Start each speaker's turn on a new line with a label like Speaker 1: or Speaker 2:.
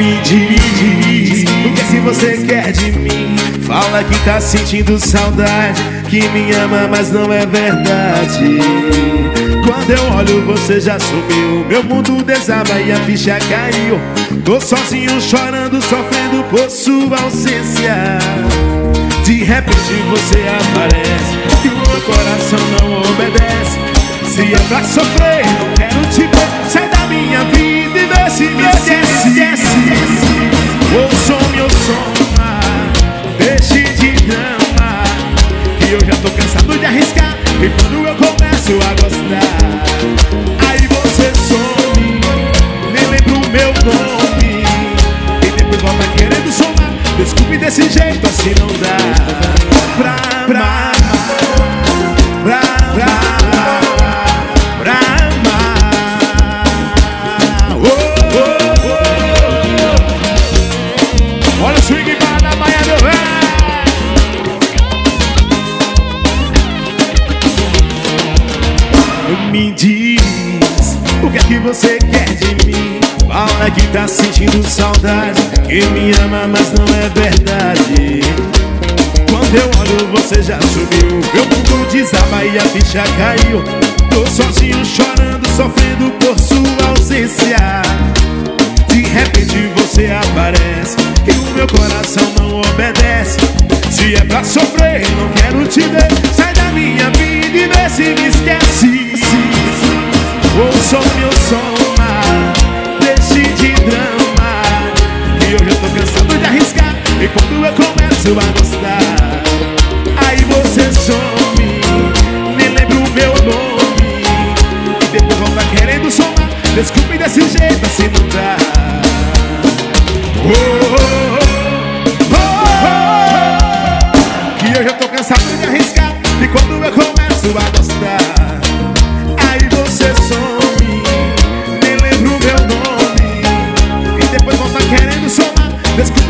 Speaker 1: Me diz o que você quer de mim. Fala que tá sentindo saudade, que me ama, mas não é verdade. Quando eu olho você já sumiu, meu mundo desaba e a ficha caiu. Tô sozinho chorando, sofrendo por sua ausência. De repente você aparece e o meu coração não obedece. Se é pra sofrer, não quero te ver. Sai da minha vida e vê se me esquece. Ouça meu som, deixe de drama, que eu já tô cansado de arriscar. E quando eu começo a gostar, aí você some, nem lembro o meu nome, e depois volta querendo somar. Desculpe desse jeito, assim não dá pra amar. Olha o swing para a Maia do Ré. Me diz o que é que você quer de mim. Fala que tá sentindo saudade, que me ama, mas não é verdade. Quando eu olho você já sumiu, meu mundo desaba e a ficha caiu. Tô sozinho chorando, sofrendo por sua ausência. De repente você aparece e o meu coração não obedece. Se é pra sofrer, não quero te ver. Sai da minha vida e vê se me esquece. Ouça o meu som, deixe de drama, que eu já tô cansado de arriscar. E quando eu começo a gostar, aí você some, nem lembro o meu nome, e depois volta querendo somar. Desculpe desse jeito, assim não dá. Que eu já tô cansado de arriscar. E quando eu começo a gostar, aí você some, nem lembro o meu nome, e depois volta querendo somar. Desculpe